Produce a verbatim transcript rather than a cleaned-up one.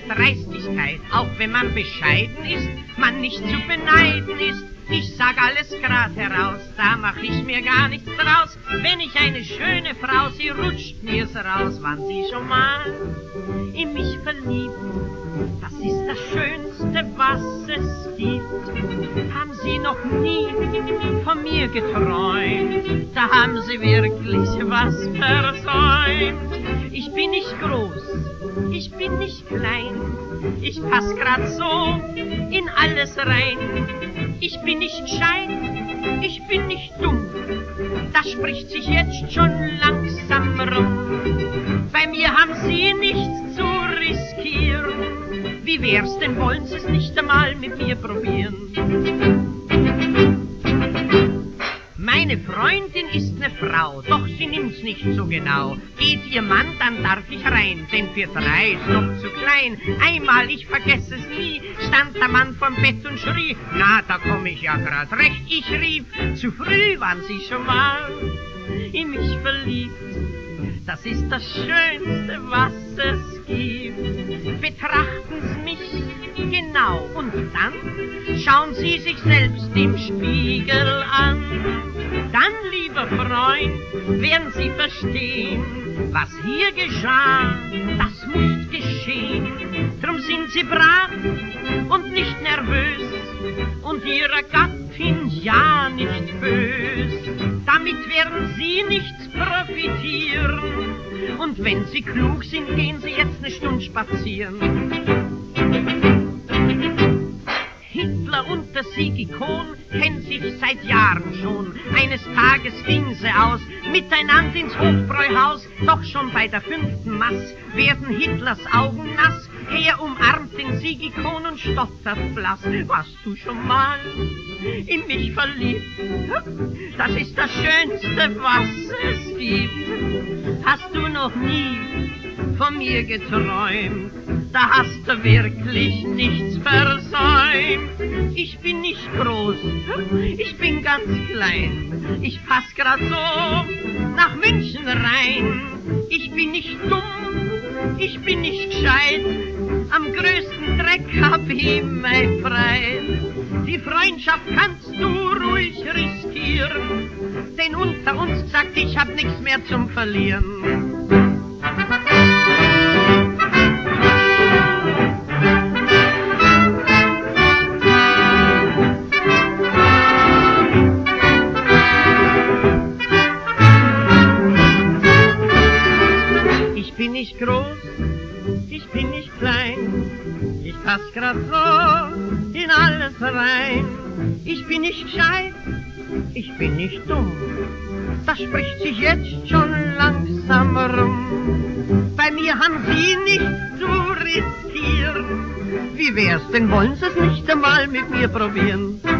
Dreistigkeit, auch wenn man bescheiden ist, man nicht zu beneiden ist. Ich sag alles grad heraus, da mach ich mir gar nichts draus. Wenn ich eine schöne Frau, sie rutscht mir's raus. Waren Sie schon mal in mich verliebt? Das ist das Schönste, was es gibt. Haben Sie noch nie von mir geträumt? Da haben Sie wirklich was versäumt. Ich bin nicht groß, ich bin nicht klein, ich pass grad so in alles rein. Ich bin nicht schei, ich bin nicht dumm, das spricht sich jetzt schon langsam rum. Bei mir haben Sie nichts zu riskieren, wie wär's denn, wollen Sie's nicht einmal mit mir probieren? Meine Freundin ist ne Frau, doch sie nimmt's nicht so genau. Geht ihr Mann, dann darf ich rein, denn für drei ist noch zu klein. Einmal, ich vergess es nie, stand der Mann vorm Bett und schrie, na, da komm ich ja grad recht. Ich rief, zu früh waren Sie schon mal in mich verliebt. Das ist das Schönste, was es gibt. Betrachten Sie mich genau und dann schauen Sie sich selbst im Spiegel an. Dann, lieber Freund, werden Sie verstehen, was hier geschah, das muss geschehen. Drum sind Sie brav und nicht nervös und Ihrer Gattin ja nicht bös. Damit werden Sie nichts profitieren und wenn Sie klug sind, gehen Sie jetzt eine Stunde spazieren. Hitler und der Siegikon kennen sich seit Jahren schon. Eines Tages gingen sie aus, miteinander ins Hofbräuhaus. Doch schon bei der fünften Maß werden Hitlers Augen nass. Er umarmt den Siegikon und stottert blass. Warst du schon mal in mich verliebt? Das ist das Schönste, was es gibt. Hast du noch nie von mir geträumt? Da hast du wirklich nichts versäumt. Ich bin nicht groß, ich bin ganz klein. Ich pass grad so nach München rein. Ich bin nicht dumm, ich bin nicht gescheit. Am größten Dreck hab ich mein Frei. Die Freundschaft kannst du ruhig riskieren, denn unter uns gesagt, ich hab nichts mehr zum Verlieren. Ich bin nicht groß, ich bin nicht klein, ich pass grad so in alles rein. Ich bin nicht gescheit, ich bin nicht dumm, das spricht sich jetzt schon langsam rum. Bei mir haben Sie nichts zu riskieren, wie wär's denn, wollen Sie's nicht einmal mit mir probieren?